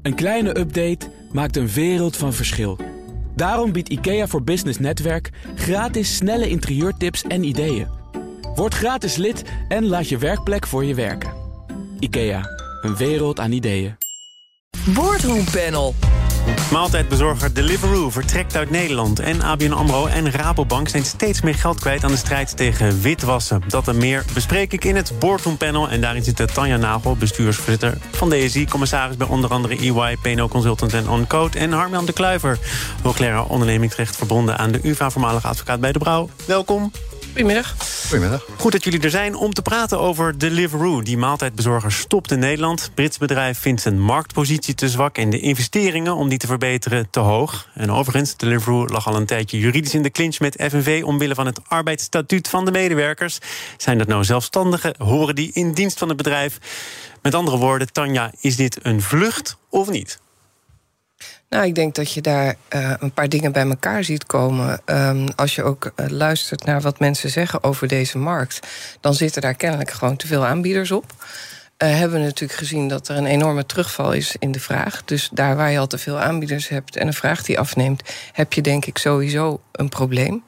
Een kleine update maakt een wereld van verschil. Daarom biedt IKEA voor Business Netwerk gratis snelle interieurtips en ideeën. Word gratis lid en laat je werkplek voor je werken. IKEA, een wereld aan ideeën. Boardroom Panel. Maaltijdbezorger Deliveroo vertrekt uit Nederland. En ABN AMRO en Rabobank zijn steeds meer geld kwijt aan de strijd tegen witwassen. Dat en meer bespreek ik in het Boardroom Panel. En daarin zit Tanja Nagel, bestuursvoorzitter van DSI... commissaris bij onder andere EY, P&O Consultants en OnCode... en Harmjan de Kluiver, hoogleraar ondernemingsrecht... verbonden aan de UvA, voormalig advocaat bij De Brauw. Welkom. Goedemiddag. Goedemiddag. Goed dat jullie er zijn om te praten over Deliveroo. Die maaltijdbezorger stopt in Nederland. Het Brits bedrijf vindt zijn marktpositie te zwak... en de investeringen om die te verbeteren te hoog. En overigens, Deliveroo lag al een tijdje juridisch in de clinch met FNV... omwille van het arbeidsstatuut van de medewerkers. Zijn dat nou zelfstandigen? Horen die in dienst van het bedrijf? Met andere woorden, Tanja, is dit een vlucht of niet? Nou, ik denk dat je daar een paar dingen bij elkaar ziet komen. Als je ook luistert naar wat mensen zeggen over deze markt... dan zitten daar kennelijk gewoon te veel aanbieders op. Hebben we natuurlijk gezien dat er een enorme terugval is in de vraag. Dus daar waar je al te veel aanbieders hebt en een vraag die afneemt... heb je denk ik sowieso een probleem.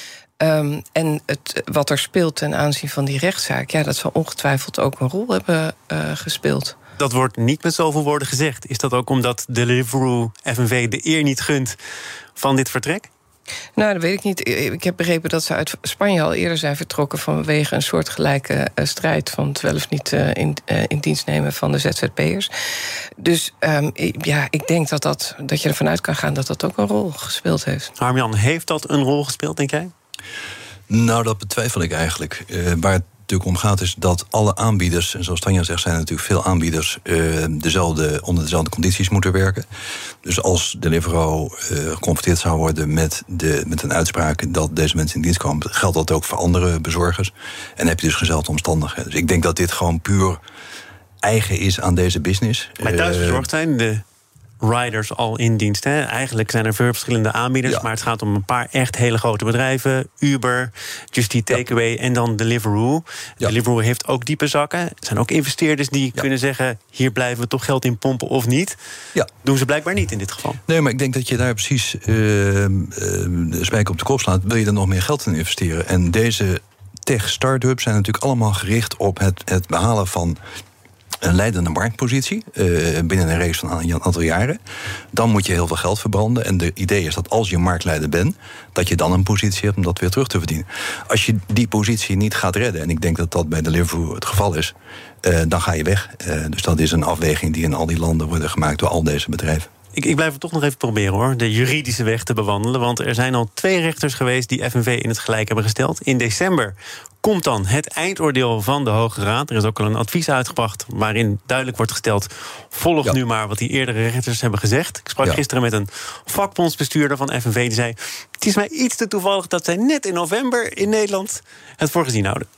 En wat er speelt ten aanzien van die rechtszaak... ja, dat zal ongetwijfeld ook een rol hebben gespeeld. Dat wordt niet met zoveel woorden gezegd. Is dat ook omdat Deliveroo FNV de eer niet gunt van dit vertrek? Nou, dat weet ik niet. Ik heb begrepen dat ze uit Spanje al eerder zijn vertrokken... vanwege een soortgelijke strijd van het wel of niet in dienst nemen van de ZZP'ers. Dus ik denk dat je ervan uit kan gaan dat dat ook een rol gespeeld heeft. Harmjan, heeft dat een rol gespeeld, denk jij? Nou, dat betwijfel ik eigenlijk. Waar het natuurlijk om gaat is dat alle aanbieders... en zoals Tanja zegt, zijn er natuurlijk veel aanbieders... onder dezelfde condities moeten werken. Dus als Deliveroo geconfronteerd zou worden met een uitspraak... dat deze mensen in dienst komen, geldt dat ook voor andere bezorgers. En dan heb je dus dezelfde omstandigheden. Dus ik denk dat dit gewoon puur eigen is aan deze business. Bij thuisbezorgd zijn de riders al in dienst. Hè? Eigenlijk zijn er veel verschillende aanbieders... Ja. maar het gaat om een paar echt hele grote bedrijven. Uber, Just Eat Takeaway en dan Deliveroo. Ja. Deliveroo heeft ook diepe zakken. Er zijn ook investeerders die kunnen zeggen... hier blijven we toch geld in pompen of niet. Ja. Doen ze blijkbaar niet in dit geval. Nee, maar ik denk dat je daar precies de spijker op de kop slaat. Wil je er nog meer geld in investeren? En deze tech-startups zijn natuurlijk allemaal gericht op het behalen van... een leidende marktpositie binnen een race van een aantal jaren. Dan moet je heel veel geld verbranden. En de idee is dat als je marktleider bent... dat je dan een positie hebt om dat weer terug te verdienen. Als je die positie niet gaat redden... en ik denk dat dat bij Deliveroo het geval is... dan ga je weg. Dus dat is een afweging die in al die landen worden gemaakt... door al deze bedrijven. Ik blijf het toch nog even proberen, hoor, de juridische weg te bewandelen. Want er zijn al 2 rechters geweest die FNV in het gelijk hebben gesteld. In december komt dan het eindoordeel van de Hoge Raad. Er is ook al een advies uitgebracht waarin duidelijk wordt gesteld... volg nu maar wat die eerdere rechters hebben gezegd. Ik sprak gisteren met een vakbondsbestuurder van FNV... die zei, het is mij iets te toevallig dat zij net in november in Nederland... het voor gezien houden.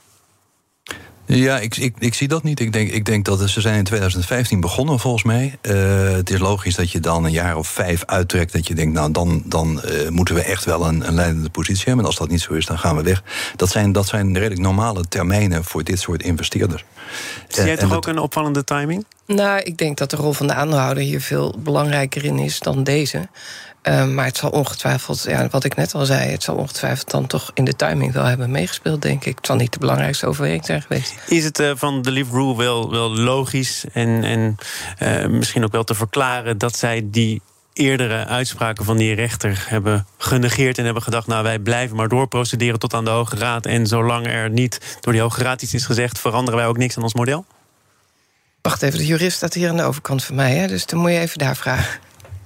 Ja, ik zie dat niet. Ik denk dat ze zijn in 2015 begonnen, volgens mij. Het is logisch dat je dan een jaar of 5 uittrekt... dat je denkt, nou, dan moeten we echt wel een leidende positie hebben. En als dat niet zo is, dan gaan we weg. Dat zijn redelijk normale termijnen voor dit soort investeerders. Zie jij toch ook een opvallende timing? Nou, ik denk dat de rol van de aandeelhouder hier veel belangrijker in is dan deze. Maar het zal ongetwijfeld, wat ik net al zei... het zal ongetwijfeld dan toch in de timing wel hebben meegespeeld, denk ik. Het zal niet de belangrijkste overweging zijn geweest. Is het van Deliveroo wel logisch en misschien ook wel te verklaren... dat zij die eerdere uitspraken van die rechter hebben genegeerd... en hebben gedacht, nou, wij blijven maar doorprocederen tot aan de Hoge Raad... en zolang er niet door die Hoge Raad iets is gezegd... veranderen wij ook niks aan ons model? Wacht even, de jurist staat hier aan de overkant van mij, hè? Dus dan moet je even daar vragen.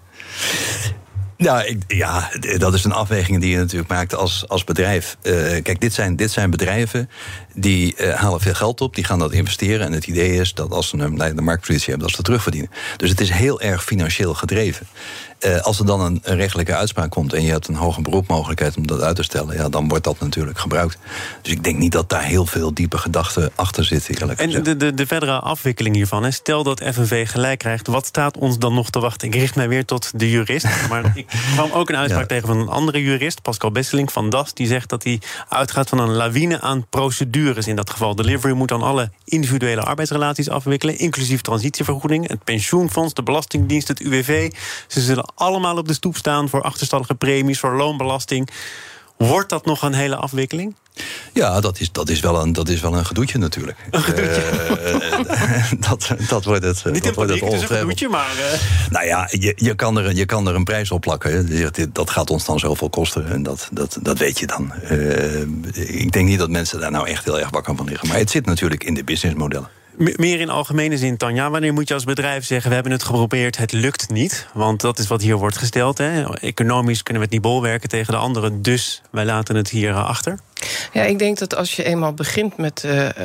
Ja, dat is een afweging die je natuurlijk maakt als bedrijf. Kijk, dit zijn bedrijven die halen veel geld op, die gaan dat investeren. En het idee is dat als ze een leidende marktpositie hebben, dat ze dat terugverdienen. Dus het is heel erg financieel gedreven. Als er dan een rechtelijke uitspraak komt en je hebt een hoge beroepmogelijkheid om dat uit te stellen, ja, dan wordt dat natuurlijk gebruikt. Dus ik denk niet dat daar heel veel diepe gedachten achter zitten, eerlijk gezegd. En de verdere afwikkeling hiervan, stel dat FNV gelijk krijgt, wat staat ons dan nog te wachten? Ik richt mij weer tot de jurist, maar ik Er kwam ook een uitspraak tegen van een andere jurist, Pascal Besseling van DAS, die zegt dat hij uitgaat van een lawine aan procedures in dat geval. Deliveroo moet dan alle individuele arbeidsrelaties afwikkelen, inclusief transitievergoeding, het pensioenfonds, de Belastingdienst, het UWV. Ze zullen allemaal op de stoep staan voor achterstallige premies, voor loonbelasting. Wordt dat nog een hele afwikkeling? Ja, dat is wel een gedoetje natuurlijk. Een gedoetje? Dat wordt het. Niet in paniek, het is een gedoetje, maar... Nou ja, je kan er een prijs op plakken. Dat gaat ons dan zoveel kosten. En dat weet je dan. Ik denk niet dat mensen daar nou echt heel erg wakker van liggen. Maar het zit natuurlijk in de businessmodellen. Meer in algemene zin, Tanja. Wanneer moet je als bedrijf zeggen, we hebben het geprobeerd, het lukt niet? Want dat is wat hier wordt gesteld. Hè? Economisch kunnen we het niet bolwerken tegen de anderen, dus wij laten het hier achter. Ja, ik denk dat als je eenmaal begint met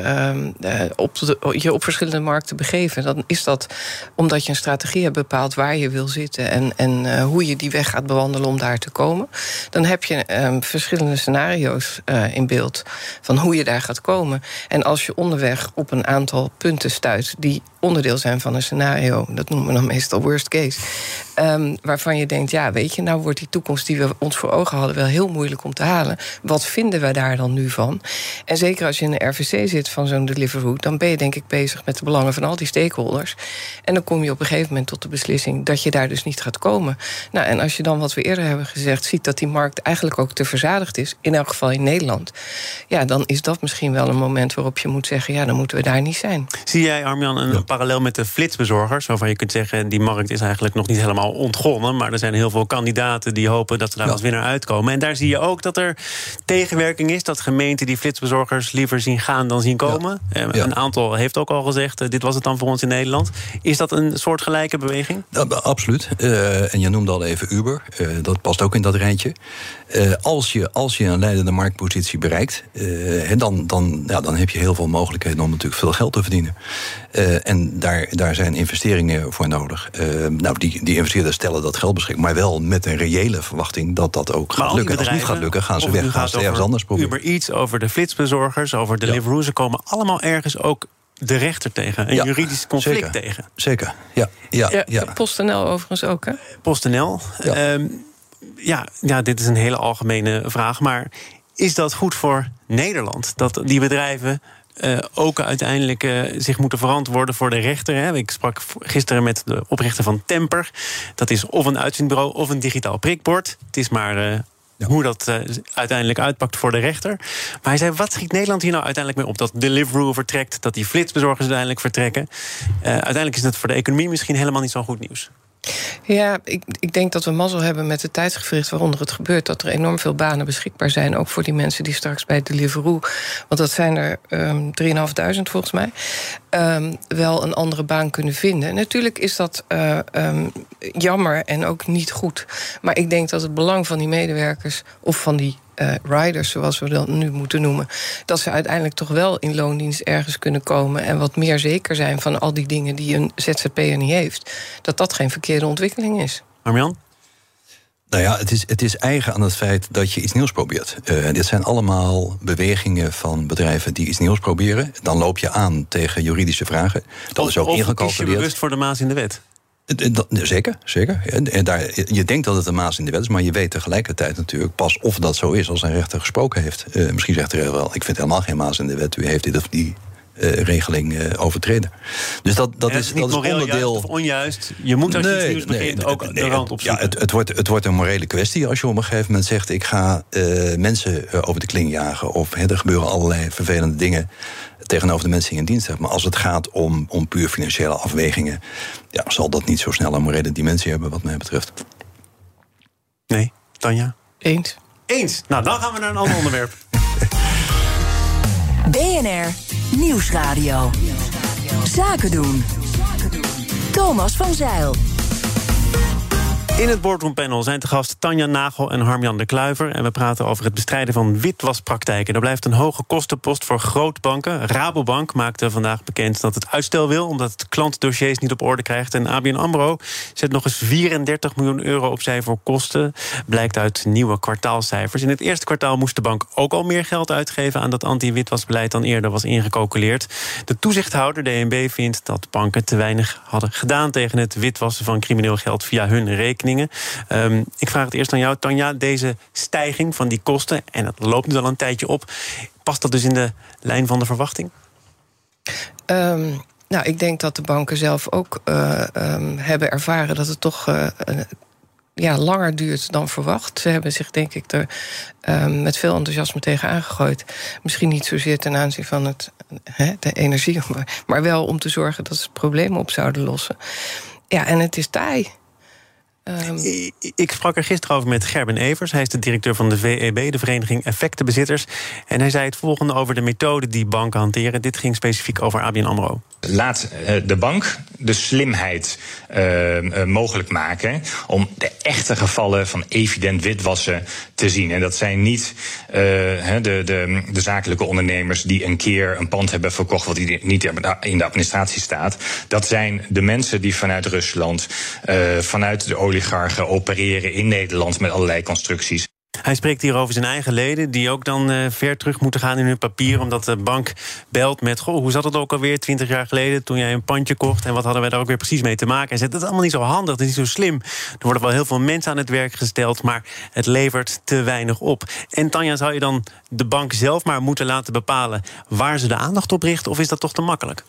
je op verschillende markten begeven, dan is dat omdat je een strategie hebt bepaald waar je wil zitten en hoe je die weg gaat bewandelen om daar te komen. Dan heb je verschillende scenario's in beeld van hoe je daar gaat komen. En als je onderweg op een aantal punten stuit die onderdeel zijn van een scenario, dat noemen we dan meestal worst case, waarvan je denkt, ja, weet je, nou wordt die toekomst die we ons voor ogen hadden wel heel moeilijk om te halen. Wat vinden we daar dan nu van? En zeker als je in de RVC zit van zo'n Deliveroo, dan ben je denk ik bezig met de belangen van al die stakeholders. En dan kom je op een gegeven moment tot de beslissing dat je daar dus niet gaat komen. Nou, en als je dan, wat we eerder hebben gezegd, ziet dat die markt eigenlijk ook te verzadigd is, in elk geval in Nederland, ja, dan is dat misschien wel een moment waarop je moet zeggen, ja, dan moeten we daar niet zijn. Zie jij, Armjan, een parallel met de flitsbezorgers, waarvan je kunt zeggen, die markt is eigenlijk nog niet helemaal ontgonnen, maar er zijn heel veel kandidaten die hopen dat ze daar als winnaar uitkomen. En daar zie je ook dat er tegenwerking is, dat gemeenten die flitsbezorgers liever zien gaan dan zien komen. Een aantal heeft ook al gezegd, dit was het dan voor ons in Nederland. Is dat een soortgelijke beweging? Absoluut. En je noemde al even Uber. Dat past ook in dat rijtje. Als je een leidende marktpositie bereikt, dan heb je heel veel mogelijkheden om natuurlijk veel geld te verdienen. En daar zijn investeringen voor nodig. Die investeerders stellen dat geld beschikbaar, maar wel met een reële verwachting dat dat ook gaat lukken. Als het niet gaat lukken, gaan ze weg, gaan ze ergens anders proberen. Uber Eats, over de flitsbezorgers, over Deliveroo, ze komen allemaal ergens ook de rechter tegen, een juridisch conflict tegen. Zeker, ja. PostNL overigens ook, hè? PostNL. Dit is een hele algemene vraag, maar is dat goed voor Nederland? Dat die bedrijven ook uiteindelijk zich moeten verantwoorden voor de rechter. Hè? Ik sprak gisteren met de oprichter van Temper. Dat is of een uitzendbureau of een digitaal prikbord. Het is maar hoe dat uiteindelijk uitpakt voor de rechter. Maar hij zei, wat schiet Nederland hier nou uiteindelijk mee op? Dat Deliveroo vertrekt, dat die flitsbezorgers uiteindelijk vertrekken. Uiteindelijk is het voor de economie misschien helemaal niet zo goed nieuws. Ja, ik denk dat we mazzel hebben met het tijdsgevricht waaronder het gebeurt, dat er enorm veel banen beschikbaar zijn, ook voor die mensen die straks bij Deliveroo, want dat zijn er 3.500 volgens mij, wel een andere baan kunnen vinden. Natuurlijk is dat jammer en ook niet goed. Maar ik denk dat het belang van die medewerkers of van die riders, zoals we dat nu moeten noemen, dat ze uiteindelijk toch wel in loondienst ergens kunnen komen en wat meer zeker zijn van al die dingen die een ZZP'er niet heeft, dat geen verkeerde ontwikkeling is. Armjan? Nou ja, het is eigen aan het feit dat je iets nieuws probeert. Dit zijn allemaal bewegingen van bedrijven die iets nieuws proberen. Dan loop je aan tegen juridische vragen. Dat is ook ingecalculeerd. Kies je bewust voor de maas in de wet? Zeker. En je denkt dat het een maas in de wet is, maar je weet tegelijkertijd natuurlijk pas of dat zo is als een rechter gesproken heeft. Misschien zegt de rechter wel, ik vind helemaal geen maas in de wet. U heeft dit of die regeling overtreden. Dus dat is onderdeel. Juist of onjuist. Je moet als je iets nieuws begint ook de rand opzoeken. Ja, het wordt een morele kwestie als je op een gegeven moment zegt, ik ga mensen over de kling jagen, of er gebeuren allerlei vervelende dingen tegenover de mensen die in dienst hebben. Maar als het gaat om puur financiële afwegingen, zal dat niet zo snel een morele dimensie hebben wat mij betreft. Nee, Tanja? Eens. Nou, dan gaan we naar een ander onderwerp. BNR Nieuwsradio. Zaken doen. Thomas van Zijl. In het boardroompanel zijn te gast Tanja Nagel en Harmjan de Kluiver. En we praten over het bestrijden van witwaspraktijken. Er blijft een hoge kostenpost voor grootbanken. Rabobank maakte vandaag bekend dat het uitstel wil, omdat het klantdossiers niet op orde krijgt. En ABN AMRO zet nog eens 34 miljoen euro opzij voor kosten. Blijkt uit nieuwe kwartaalcijfers. In het eerste kwartaal moest de bank ook al meer geld uitgeven aan dat anti-witwasbeleid dan eerder was ingecalculeerd. De toezichthouder, DNB, vindt dat banken te weinig hadden gedaan tegen het witwassen van crimineel geld via hun rekening. rekeningen. Ik vraag het eerst aan jou, Tanja. Deze stijging van die kosten, en het loopt nu al een tijdje op, past dat dus in de lijn van de verwachting? Nou, ik denk dat de banken zelf ook hebben ervaren dat het toch langer duurt dan verwacht. Ze hebben zich, denk ik, er met veel enthousiasme tegen aangegooid. Misschien niet zozeer ten aanzien van de energie, maar wel om te zorgen dat ze het probleem op zouden lossen. Ja, en het is taai. Ik sprak er gisteren over met Gerben Evers. Hij is de directeur van de VEB, de Vereniging Effectenbezitters. En hij zei het volgende over de methode die banken hanteren. Dit ging specifiek over ABN AMRO. Laat de bank de slimheid mogelijk maken om de echte gevallen van evident witwassen te zien. En dat zijn niet de zakelijke ondernemers die een keer een pand hebben verkocht wat niet in de administratie staat. Dat zijn de mensen die vanuit Rusland, vanuit de oligarchen opereren in Nederland met allerlei constructies. Hij spreekt hier over zijn eigen leden, die ook dan ver terug moeten gaan in hun papier, omdat de bank belt met, hoe zat het ook alweer 20 jaar geleden toen jij een pandje kocht en wat hadden wij daar ook weer precies mee te maken? En zegt, dat is allemaal niet zo handig, dat is niet zo slim. Er worden wel heel veel mensen aan het werk gesteld, maar het levert te weinig op. En Tanja, zou je dan de bank zelf maar moeten laten bepalen waar ze de aandacht op richt, of is dat toch te makkelijk?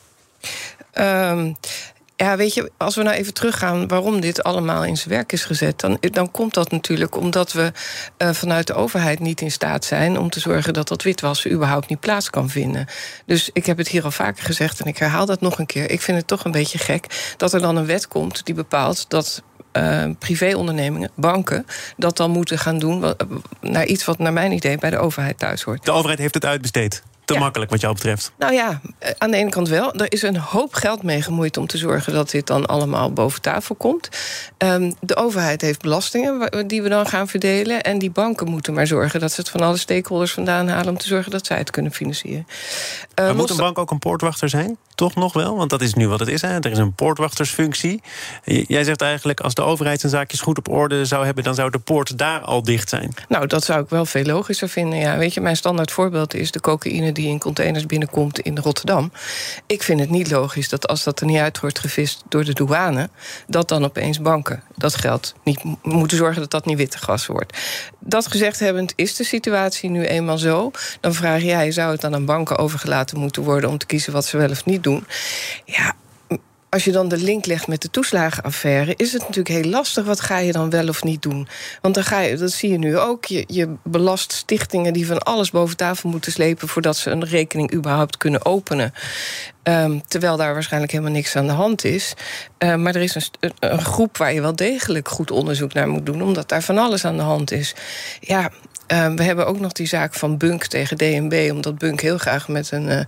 Ja, weet je, als we nou even teruggaan waarom dit allemaal in zijn werk is gezet, dan komt dat natuurlijk omdat we vanuit de overheid niet in staat zijn om te zorgen dat dat witwassen überhaupt niet plaats kan vinden. Dus ik heb het hier al vaker gezegd en ik herhaal dat nog een keer. Ik vind het toch een beetje gek dat er dan een wet komt die bepaalt dat privéondernemingen, banken, dat dan moeten gaan doen naar iets wat naar mijn idee bij de overheid thuis hoort. De overheid heeft het uitbesteed. Te makkelijk wat jou betreft. Nou ja, aan de ene kant wel. Er is een hoop geld mee gemoeid om te zorgen dat dit dan allemaal boven tafel komt. De overheid heeft belastingen die we dan gaan verdelen. En die banken moeten maar zorgen dat ze het van alle stakeholders vandaan halen om te zorgen dat zij het kunnen financieren. Maar moet een bank ook een poortwachter zijn? Toch nog wel? Want dat is nu wat het is. Hè? Er is een poortwachtersfunctie. Jij zegt eigenlijk, als de overheid zijn zaakjes goed op orde zou hebben, dan zou de poort daar al dicht zijn. Nou, dat zou ik wel veel logischer vinden. Ja, weet je, mijn standaard voorbeeld is de cocaïne die in containers binnenkomt in Rotterdam. Ik vind het niet logisch dat als dat er niet uit wordt gevist door de douane, dat dan opeens banken dat geld niet moeten zorgen dat dat niet wittegas wordt. Dat gezegd hebbend is de situatie nu eenmaal zo. Dan vraag jij, zou het dan aan banken overgelaten moeten worden om te kiezen wat ze wel of niet doen? Ja, als je dan de link legt met de toeslagenaffaire, is het natuurlijk heel lastig. Wat ga je dan wel of niet doen? Want dan dat zie je nu ook. Je belast stichtingen die van alles boven tafel moeten slepen voordat ze een rekening überhaupt kunnen openen. Terwijl daar waarschijnlijk helemaal niks aan de hand is. Maar er is een groep waar je wel degelijk goed onderzoek naar moet doen, omdat daar van alles aan de hand is. Ja. We hebben ook nog die zaak van Bunk tegen DNB, omdat Bunk heel graag met een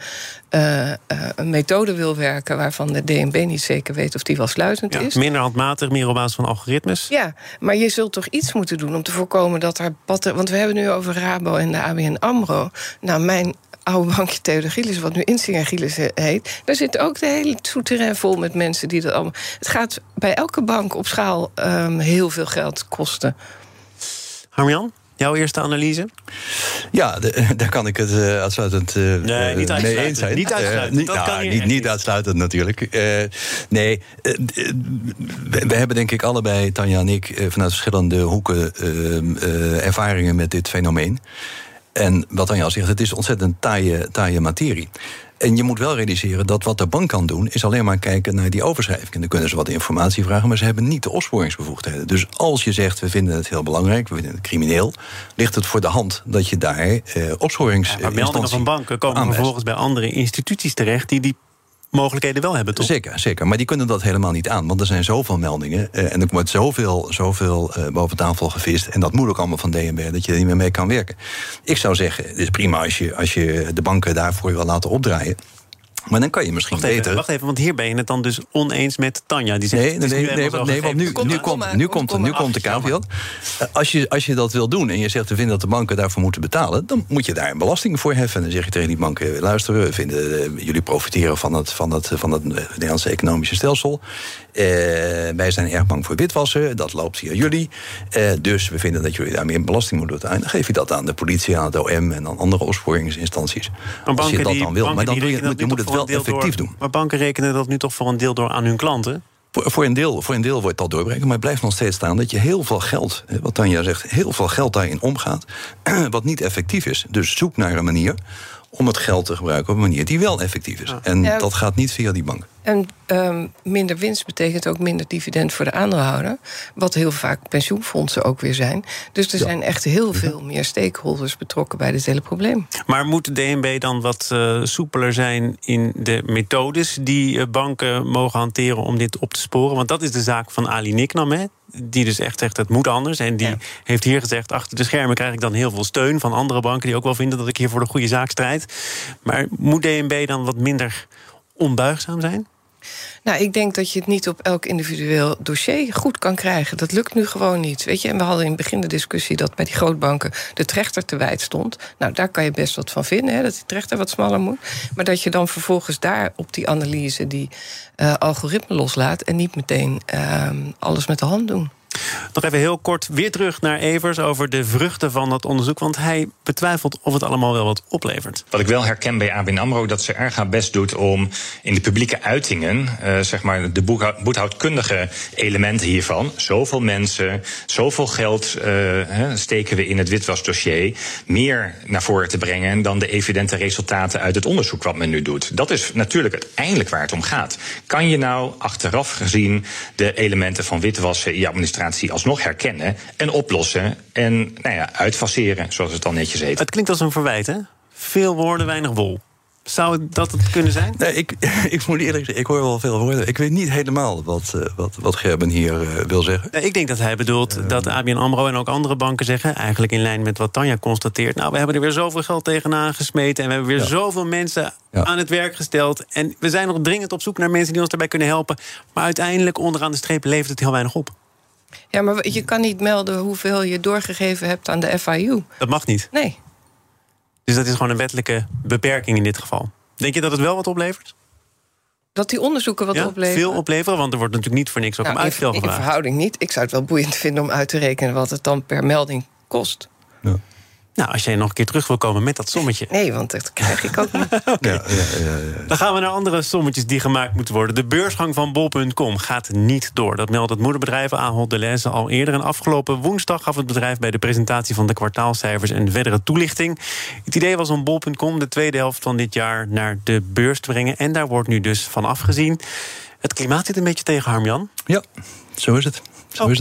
methode wil werken waarvan de DNB niet zeker weet of die wel sluitend is. Minder handmatig, meer op basis van algoritmes. Ja, maar je zult toch iets moeten doen om te voorkomen dat er want we hebben nu over Rabo en de ABN AMRO. Nou, mijn oude bankje Theo de Gielis, wat nu Insinger Gielis heet, daar zit ook de hele souterrain vol met mensen die dat allemaal. Het gaat bij elke bank op schaal heel veel geld kosten. Harm-Jan? Jouw eerste analyse? Ja, daar kan ik het uitsluitend mee eens zijn. Niet uitsluitend. Niet uitsluitend natuurlijk. We hebben denk ik allebei, Tanja en ik, vanuit verschillende hoeken ervaringen met dit fenomeen. En wat Tanja al zegt, het is ontzettend taaie materie. En je moet wel realiseren dat wat de bank kan doen is alleen maar kijken naar die overschrijving. En dan kunnen ze wat informatie vragen, maar ze hebben niet de opsporingsbevoegdheden. Dus als je zegt, we vinden het heel belangrijk, we vinden het crimineel, ligt het voor de hand dat je daar opsporingsinstantie maar meldingen van banken komen vervolgens bij andere instituties terecht die mogelijkheden wel hebben, toch? Zeker. Maar die kunnen dat helemaal niet aan. Want er zijn zoveel meldingen en er wordt zoveel boven tafel gevist. En dat moet ook allemaal van DNB, dat je er niet meer mee kan werken. Ik zou zeggen, het is prima als je de banken daarvoor wil laten opdraaien. Maar dan kan je misschien Wacht even, want hier ben je het dan dus oneens met Tanja. Die zegt, want nu komt de caveat. Als je dat wil doen en je zegt, we vinden dat de banken daarvoor moeten betalen, dan moet je daar een belasting voor heffen. En dan zeg je tegen die banken, luisteren, we vinden jullie profiteren van het Nederlandse economische stelsel. Wij zijn erg bang voor witwassen, dat loopt via jullie. Dus we vinden dat jullie daar meer belasting moeten betalen. Dan geef je dat aan de politie, aan het OM en aan andere opsporingsinstanties. Als je dat dan wil. Maar dan moet het wel effectief doen. Maar banken rekenen dat nu toch voor een deel door aan hun klanten? Voor een deel wordt dat doorbreken, maar het blijft nog steeds staan dat je heel veel geld, wat Tanja zegt, heel veel geld daarin omgaat, wat niet effectief is. Dus zoek naar een manier om het geld te gebruiken op een manier die wel effectief is. En dat gaat niet via die bank. En minder winst betekent ook minder dividend voor de aandeelhouder. Wat heel vaak pensioenfondsen ook weer zijn. Dus er zijn echt heel veel meer stakeholders betrokken bij dit hele probleem. Maar moet de DNB dan wat soepeler zijn in de methodes die banken mogen hanteren om dit op te sporen? Want dat is de zaak van Ali Niknam, hè? Die dus echt zegt, het moet anders. En die heeft hier gezegd, achter de schermen krijg ik dan heel veel steun van andere banken die ook wel vinden dat ik hier voor de goede zaak strijd. Maar moet DNB dan wat minder onbuigzaam zijn? Nou, ik denk dat je het niet op elk individueel dossier goed kan krijgen. Dat lukt nu gewoon niet. Weet je, en we hadden in het begin de discussie dat bij die grootbanken de trechter te wijd stond. Nou, daar kan je best wat van vinden, hè, dat die trechter wat smaller moet. Maar dat je dan vervolgens daar op die analyse die algoritme loslaat en niet meteen alles met de hand doen. Nog even heel kort weer terug naar Evers over de vruchten van dat onderzoek. Want hij betwijfelt of het allemaal wel wat oplevert. Wat ik wel herken bij ABN AMRO, dat ze erg haar best doet om in de publieke uitingen, zeg maar de boekhoudkundige elementen hiervan, zoveel mensen, zoveel geld steken we in het witwasdossier, meer naar voren te brengen dan de evidente resultaten uit het onderzoek wat men nu doet. Dat is natuurlijk uiteindelijk waar het om gaat. Kan je nou achteraf gezien de elementen van witwassen in je administratie alsnog herkennen en oplossen en uitfaceren, zoals het dan netjes heet. Het klinkt als een verwijt, hè? Veel woorden, weinig wol. Zou dat het kunnen zijn? Nee, ik moet eerlijk zeggen, ik hoor wel veel woorden. Ik weet niet helemaal wat Gerben hier wil zeggen. Nee, ik denk dat hij bedoelt dat ABN AMRO en ook andere banken zeggen, eigenlijk in lijn met wat Tanja constateert, nou, we hebben er weer zoveel geld tegenaan gesmeten en we hebben weer zoveel mensen aan het werk gesteld. En we zijn nog dringend op zoek naar mensen die ons daarbij kunnen helpen. Maar uiteindelijk, onderaan de streep, levert het heel weinig op. Ja, maar je kan niet melden hoeveel je doorgegeven hebt aan de FIU. Dat mag niet? Nee. Dus dat is gewoon een wettelijke beperking in dit geval. Denk je dat het wel wat oplevert? Dat die onderzoeken wat opleveren? Veel opleveren, want er wordt natuurlijk niet voor niks ook om uitstel gevraagd. In verhouding niet. Ik zou het wel boeiend vinden om uit te rekenen wat het dan per melding kost. Ja. Nou, als jij nog een keer terug wil komen met dat sommetje. Nee, want dat krijg ik ook niet. Okay. Ja. Dan gaan we naar andere sommetjes die gemaakt moeten worden. De beursgang van bol.com gaat niet door. Dat meldt het moederbedrijf Ahold Delhaize al eerder. En afgelopen woensdag gaf het bedrijf bij de presentatie van de kwartaalcijfers een verdere toelichting. Het idee was om bol.com de tweede helft van dit jaar naar de beurs te brengen. En daar wordt nu dus van afgezien. Het klimaat zit een beetje tegen, Harm-Jan. Ja, zo is het.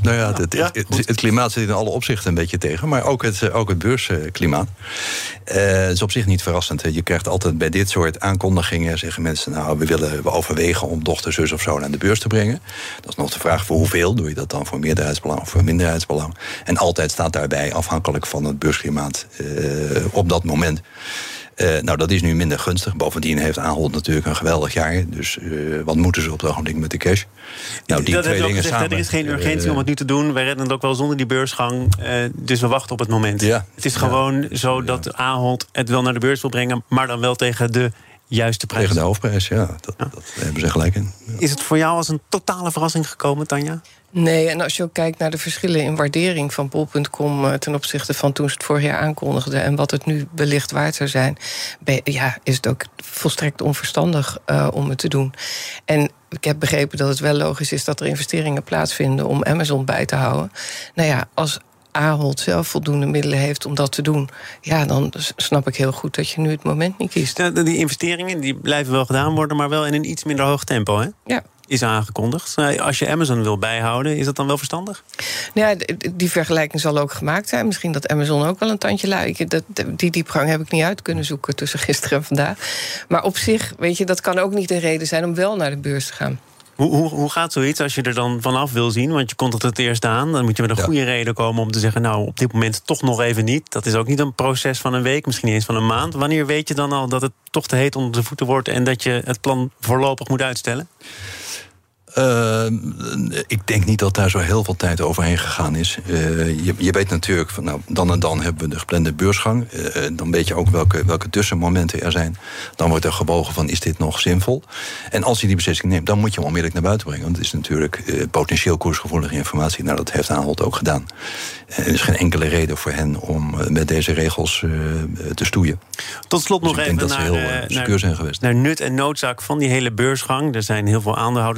Het klimaat zit in alle opzichten een beetje tegen, maar ook het beursklimaat. Het is op zich niet verrassend. Je krijgt altijd bij dit soort aankondigingen, zeggen mensen, nou, we overwegen om dochter, zus of zo naar de beurs te brengen. Dat is nog de vraag voor hoeveel. Doe je dat dan voor meerderheidsbelang of voor minderheidsbelang? En altijd staat daarbij, afhankelijk van het beursklimaat op dat moment. Nou, dat is nu minder gunstig. Bovendien heeft Ahold natuurlijk een geweldig jaar. Dus wat moeten ze op het ogenblik met de cash? Nou, die dat twee dingen gezegd, samen. Er is geen urgentie om het nu te doen. Wij redden het ook wel zonder die beursgang. Dus we wachten op het moment. Ja. Het is gewoon zo dat Ahold het wel naar de beurs wil brengen, maar dan wel tegen de juiste prijs. Tegen de hoofdprijs, dat hebben ze gelijk in. Ja. Is het voor jou als een totale verrassing gekomen, Tanja? Nee, en als je ook kijkt naar de verschillen in waardering van bol.com ten opzichte van toen ze het vorig jaar aankondigden en wat het nu wellicht waard zou zijn, is het ook volstrekt onverstandig om het te doen. En ik heb begrepen dat het wel logisch is dat er investeringen plaatsvinden om Amazon bij te houden. Nou ja, als Ahold zelf voldoende middelen heeft om dat te doen, dan snap ik heel goed dat je nu het moment niet kiest. Die investeringen die blijven wel gedaan worden, maar wel in een iets minder hoog tempo, hè? Ja. Is aangekondigd. Als je Amazon wil bijhouden, is dat dan wel verstandig? Ja, die vergelijking zal ook gemaakt zijn. Misschien dat Amazon ook wel een tandje lui. Die diepgang heb ik niet uit kunnen zoeken tussen gisteren en vandaag. Maar op zich, weet je, dat kan ook niet een reden zijn om wel naar de beurs te gaan. Hoe gaat zoiets als je er dan vanaf wil zien? Want je kondigt het eerst aan. Dan moet je met een goede reden komen om te zeggen, nou, op dit moment toch nog even niet. Dat is ook niet een proces van een week, misschien niet eens van een maand. Wanneer weet je dan al dat het toch te heet onder de voeten wordt en dat je het plan voorlopig moet uitstellen? Ik denk niet dat daar zo heel veel tijd overheen gegaan is. Je weet natuurlijk, van, dan en dan hebben we de geplande beursgang. Dan weet je ook welke tussenmomenten er zijn. Dan wordt er gewogen van, is dit nog zinvol? En als je die beslissing neemt, dan moet je hem onmiddellijk naar buiten brengen. Want het is natuurlijk potentieel koersgevoelige informatie. Nou, dat heeft Ahold ook gedaan. Er is geen enkele reden voor hen om met deze regels te stoeien. Tot slot nog even naar nut en noodzaak van die hele beursgang. Er zijn heel veel aandeelhouders geweest,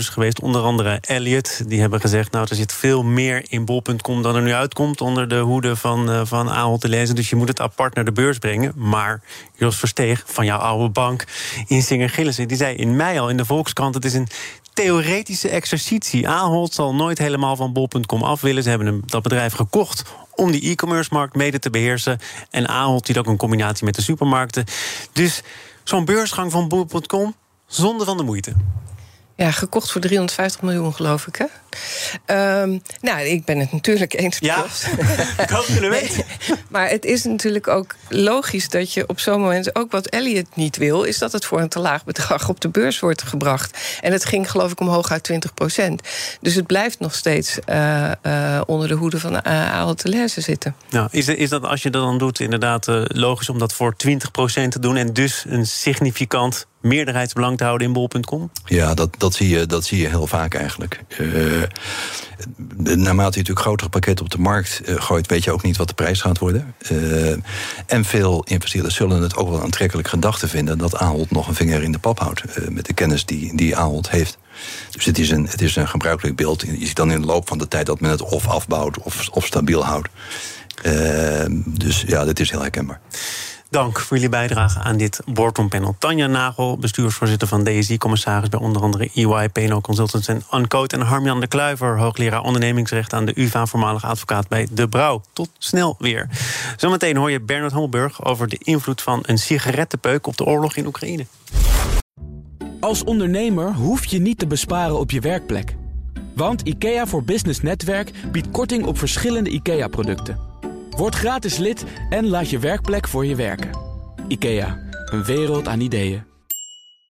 onder andere Elliott. Die hebben gezegd, nou, er zit veel meer in bol.com dan er nu uitkomt onder de hoede van Ahold Delhaize. Dus je moet het apart naar de beurs brengen. Maar Jos Versteeg van jouw oude bank, Insinger Gillissen, die zei in mei al in de Volkskrant, het is een theoretische exercitie. Ahold zal nooit helemaal van bol.com af willen. Ze hebben dat bedrijf gekocht om die e-commerce-markt mede te beheersen. En Ahold ziet ook een combinatie met de supermarkten. Dus zo'n beursgang van bol.com, zonde van de moeite. Ja, gekocht voor 350 miljoen, geloof ik, hè? Nou, ik ben het natuurlijk eens. Ja, ik hoop jullie weten. Maar het is natuurlijk ook logisch dat je op zo'n moment, ook wat Elliott niet wil, is dat het voor een te laag bedrag op de beurs wordt gebracht. En het ging, geloof ik, omhoog uit 20%. Dus het blijft nog steeds onder de hoede van Ahold Delhaize zitten. Nou, is dat, als je dat dan doet, inderdaad logisch om dat voor 20% te doen en dus een significant meerderheidsbelang te houden in bol.com? Ja, dat zie je heel vaak eigenlijk. Naarmate je natuurlijk grotere pakketten op de markt gooit, weet je ook niet wat de prijs gaat worden. En veel investeerders zullen het ook wel een aantrekkelijk gedachte vinden dat Ahold nog een vinger in de pap houdt met de kennis die Ahold heeft. Dus het is een gebruikelijk beeld. Je ziet dan in de loop van de tijd dat men het of afbouwt of stabiel houdt. Dus ja, dit is heel herkenbaar. Dank voor jullie bijdrage aan dit boardroompanel. Tanja Nagel, bestuursvoorzitter van DSI, commissaris bij onder andere EY, P&O Consultants en Uncode. En Harmjan de Kluiver, hoogleraar ondernemingsrecht aan de UvA, voormalig advocaat bij De Brouw. Tot snel weer. Zometeen hoor je Bernard Hammelburg over de invloed van een sigarettenpeuk op de oorlog in Oekraïne. Als ondernemer hoef je niet te besparen op je werkplek. Want IKEA voor Business Netwerk biedt korting op verschillende IKEA-producten. Word gratis lid en laat je werkplek voor je werken. IKEA, een wereld aan ideeën.